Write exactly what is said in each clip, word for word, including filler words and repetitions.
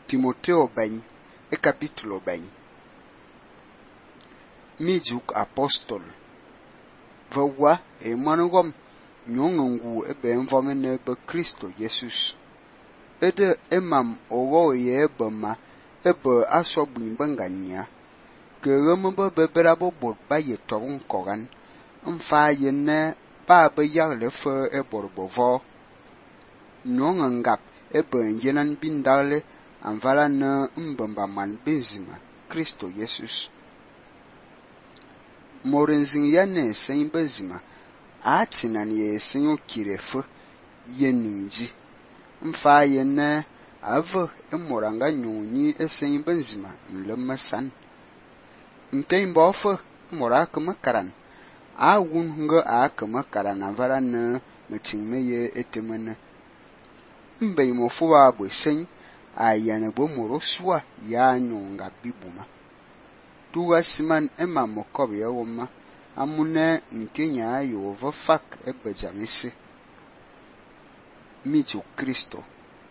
Timoteo bem, e capítulo bem. Mijuk apostol. Vawa e manugom nyongu e ben vomene be Kristo Jesus. Ede emam owo ye bema ebe asobun bangania. Ke rembe bebera bo bot ba ye torun koran. Mfa ye ne ba be yagle fe e borbovo. Nyongangap e ben yenan bindale anvala ne mbamba man benzima Kristo Jesus. Morenzin yane sen benzima atinan ye sen kirefu yeninji. Mfa ye ne ave e moranga nyonyi e sen benzima nlemasan. Nten bofe moraka makaran. A wun hunga a kama karan anvala ne metingme ye etemene. Mbe mofuwa bo sen ayane bo moroswa ya nyonga bibuma. Tuwa siman ema mokobe ya woma amune nkenya ayo vafak ebe jamisi. Mijo Kristo.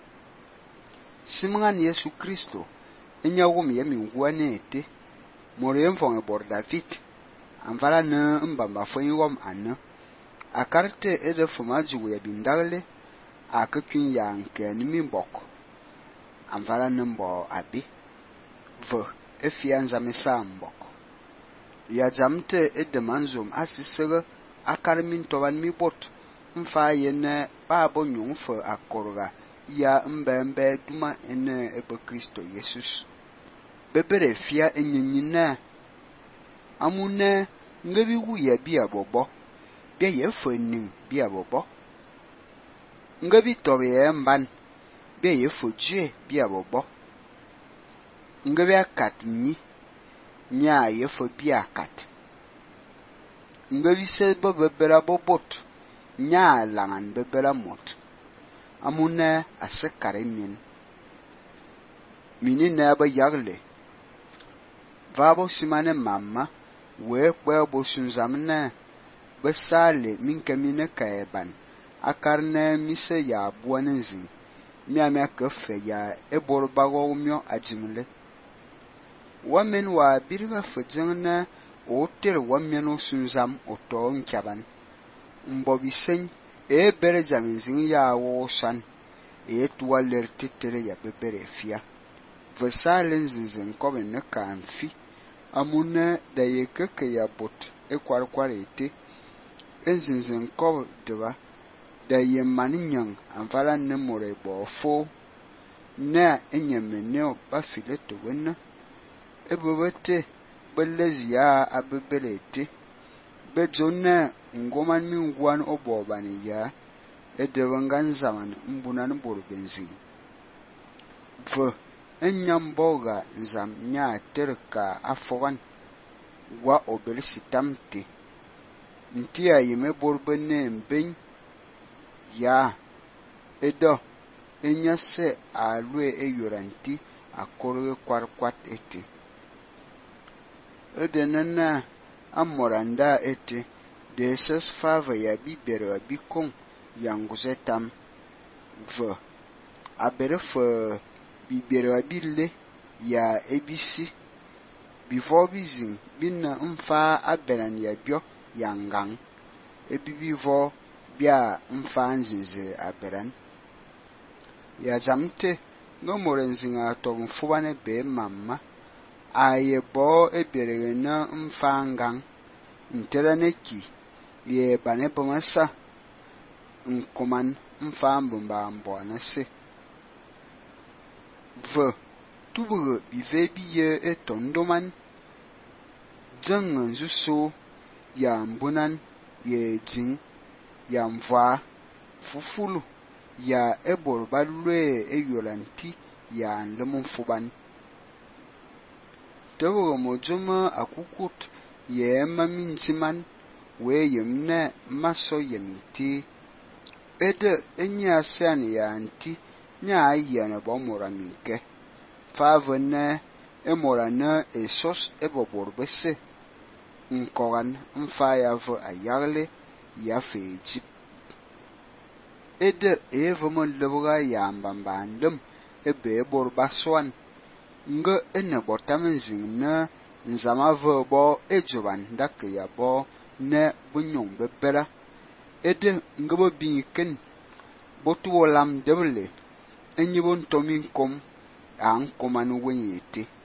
Siman Yesu Kristo enya wom ya mingwane ete more mfonge bor David anvala ne mbamba fo wom ane akarte ede fumaju ya bindale akakun ya nke nimi mbok anvala ne mbo abi v efia nzamisa mbok ya jamte ede manzum asisere akarmin toban mi bot mfa yene babo nyumfo akorga ya mbembe duma ene ebe Kristo Jesus bebere fia enyinyina amune ngebi wuya bia bobo bia yefo nim bia bobo ngebi tobe mban bia yefo je bia bobo ngebi akat ni nya yefo bia akat ngebi se bebera bobot nya langan bebera mot amune asekare min minina ba yagle vabo simane mamma we kwe bo sunzamne besale minkemine kaeban akarne mise ya buanenzi miame kafe ya eborbago myo ajimle wamen wa birga fujinna otel wameno sunzam oto nkaban mbobisen e bere jaminzin ya wosan e tuwaler titere ya bebere fia vesalen zinzin kobe ne kanfi amune da ye keke ya bot e kwarkwar ete enzinzin kobe deba da ye maninyang anvala ne more bofo na enyemene ba fileto wenna ebobete belezi ya abebelete bejonna ngoman mi ngwan obobani ya edewangan zaman mbunan borbenzi v enyamboga nzam nya terka afogan wa obelsitamte ntia yeme borbene mben ya edo enyase alwe eyoranti akorwe kwarkwat ete edenana amoranda ete deses fava ya bibere bikon yanguzetam v aberef bibere bille ya ebisi before bizin binna mfa aberan ya bio yangang ebibivo bia mfa nzinze aberan ya jamte ngomorenzinga to mfuwane be mamma ayebo ebere na mfa ngang nteraneki ye bane pomasa nkoman mfa mbomba mbona se v tubu bive biye etondoman jang nzuso ya mbunan ye jing ya mva fufulu ya eborbalwe eyolanti ya nlemun fuban tewo mojuma akukut ye maminziman we yemne maso yemiti ede enya san ya anti nya ayana bomora minke favene emorana esos eboborbese nkoran mfayav ayagle ya feji ede evomon lebuga yambambandum ebe bor baswan nga ene bortamen zing na nzama ve bo ejoban dak ya bo ne bunyong bebera ede nga bo binken botu lam deble enyi bon tomin kom an komanu wenyete